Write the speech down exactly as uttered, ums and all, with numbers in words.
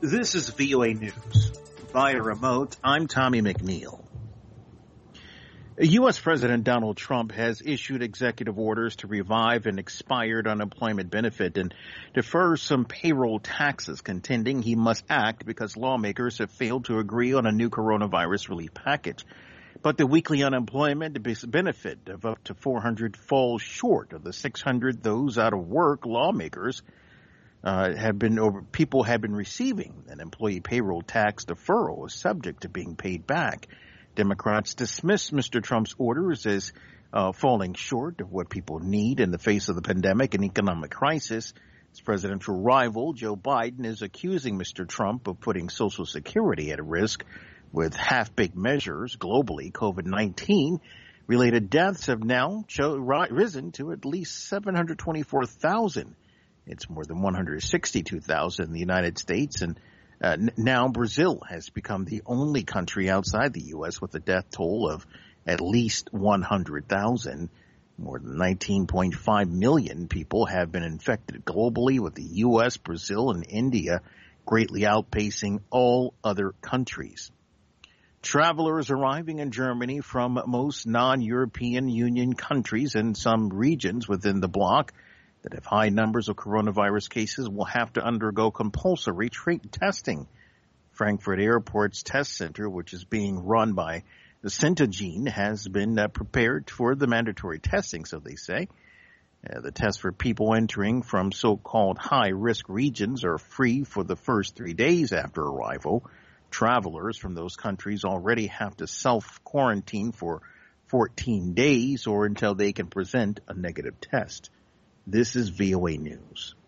This is V O A News. Via remote, I'm Tommy McNeil. U S. President Donald Trump has issued executive orders to revive an expired unemployment benefit and defer some payroll taxes, contending he must act because lawmakers have failed to agree on a new coronavirus relief package. But the weekly unemployment benefit of up to four hundred falls short of the six hundred those out of work lawmakers Uh, have been over, people have been receiving. An employee payroll tax deferral is subject to being paid back. Democrats dismiss Mister Trump's orders as uh, falling short of what people need in the face of the pandemic and economic crisis. His presidential rival, Joe Biden, is accusing Mister Trump of putting Social Security at risk with half-baked measures. Globally, COVID nineteen related deaths have now cho- risen to at least seven hundred twenty-four thousand. It's more than one hundred sixty-two thousand in the United States, and uh, n- now Brazil has become the only country outside the U S with a death toll of at least one hundred thousand. More than nineteen point five million people have been infected globally, with the U S, Brazil, and India greatly outpacing all other countries. Travelers arriving in Germany from most non-European Union countries and some regions within the bloc that have high numbers of coronavirus cases will have to undergo compulsory tra- testing. Frankfurt Airport's test center, which is being run by the Centogene, has been uh, prepared for the mandatory testing, so they say. Uh, the tests for people entering from so-called high-risk regions are free for the first three days after arrival. Travelers from those countries already have to self-quarantine for fourteen days or until they can present a negative test. This is V O A News.